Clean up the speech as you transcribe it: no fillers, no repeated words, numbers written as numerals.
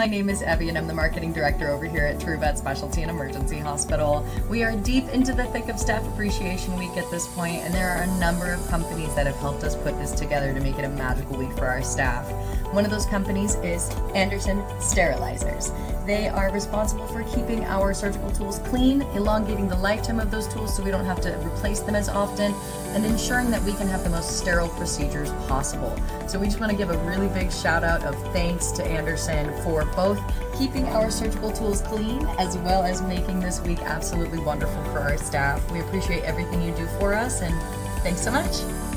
My name is Evie and I'm the marketing director over here at TrueVet Specialty and Emergency Hospital. We are deep into the thick of Staff Appreciation Week at this point, and there are a number of companies that have helped us put this together to make it a magical week for our staff. One of those companies is Anderson Sterilizers. They are responsible for keeping our surgical tools clean, elongating the lifetime of those tools so we don't have to replace them as often, and ensuring that we can have the most sterile procedures possible. So we just want to give a really big shout out of thanks to Anderson for both keeping our surgical tools clean as well as making this week absolutely wonderful for our staff. We appreciate everything you do for us, and thanks so much.